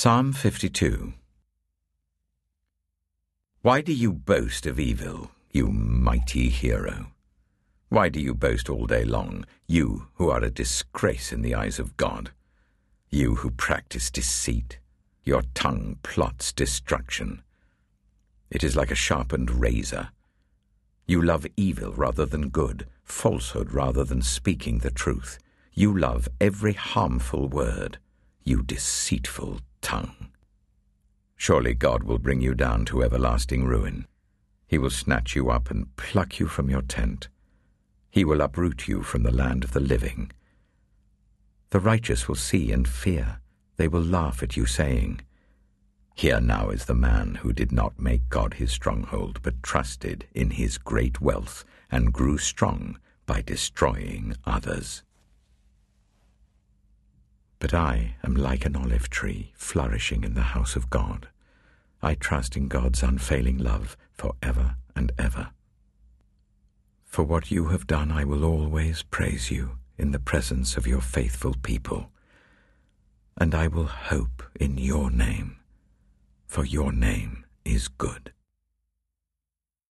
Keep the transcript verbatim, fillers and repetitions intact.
Psalm fifty-two. Why do you boast of evil, you mighty hero? Why do you boast all day long, you who are a disgrace in the eyes of God? You who practice deceit, your tongue plots destruction. It is like a sharpened razor. You love evil rather than good, falsehood rather than speaking the truth. You love every harmful word, you deceitful tongue. Surely God will bring you down to everlasting ruin. He will snatch you up and pluck you from your tent. He will uproot you from the land of the living. The righteous will see and fear. They will laugh at you, saying, "Here now is the man who did not make God his stronghold, but trusted in his great wealth and grew strong by destroying others." But I am like an olive tree flourishing in the house of God. I trust in God's unfailing love for ever and ever. For what you have done I will always praise you in the presence of your faithful people, and I will hope in your name, for your name is good.